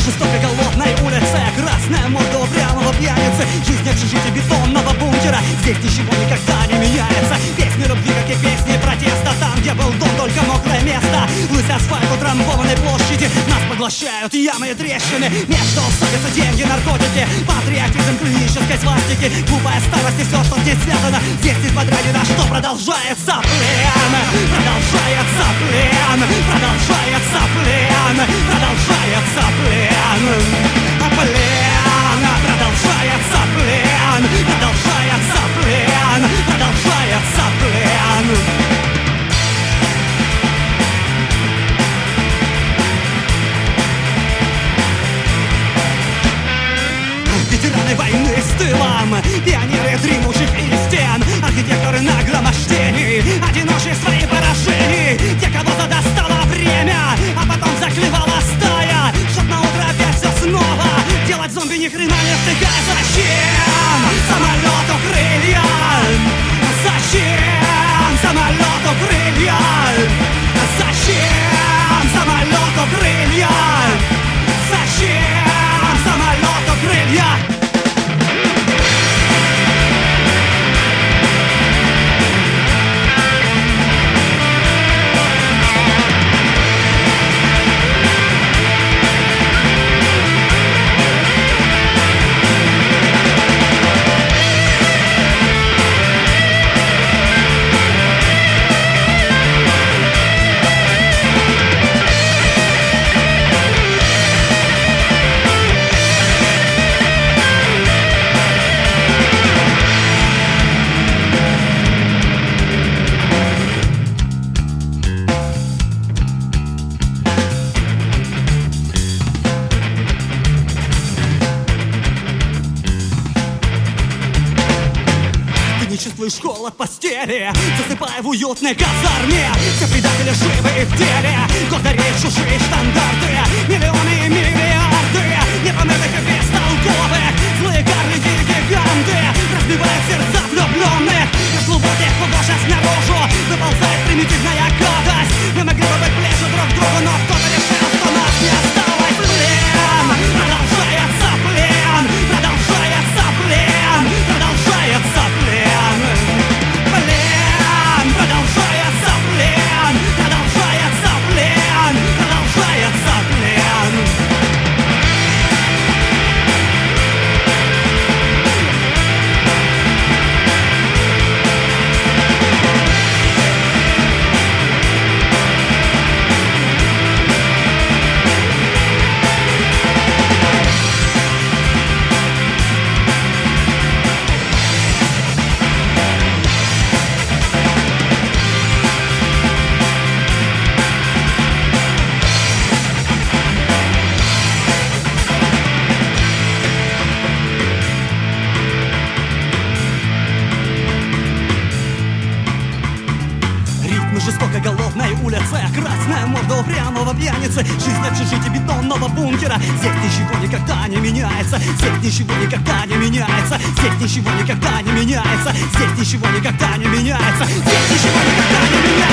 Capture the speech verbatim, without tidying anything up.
жестокой голодной улице, красная морда упрямого пьяницы, жизнь общежития бетонного бункера. Здесь ничего никогда не меняется. Песни любви, как и песни протеста. Там, где был дом, только мокрое место. Лысый асфальт утрамбованной площади. Нас поглощают ямы и трещины. Между ссорятся деньги, наркотики, патриотизм клинической свастики. Глупая старость и все, что здесь связано. Здесь несмотря ни на что продолжается плен. Продолжается плен. Продолжается плен. Продолжается плен. А плен. Продолжается плен. Продолжается плен. Продолжается плен. Ветераны войны с тылом, пионеры дремучих истин, архитекторы нагромождений, одиночие свои поражений. Те, кого задостало время, а потом заклевала стая, чтоб на утро опять все снова делать зомби ни хрена не втыкая. Зачем самолету крылья? Зачем самолету крылья? Зачем самолету крылья? Зачем самолету крылья? Чувствуешь холод постели, засыпая в уютной казарме. Все предатели живы и в деле, гордо речь чужие штандарты. Миллионы и миллиарды непомерных и бестолковых. Злые карлики и гиганты разбивают сердца влюбленных. Из глубоких погошек наружу выползает примитивная гадость. Мы могли бы быть ближе друг к другу, но кто-то решил, что нас не осталось. Плен, продолжается плен, продолжается плен, продолжается плен. Плен, продолжается плен, продолжается плен, продолжается плен. Жестокой голодной улице, красная морда упрямого пьяницы, жизнь общежития бетонного бункера. Здесь ничего никогда не меняется. Здесь ничего никогда не меняется. Здесь ничего никогда не меняется. Здесь ничего никогда не меняется. Здесь ничего никогда не меняется.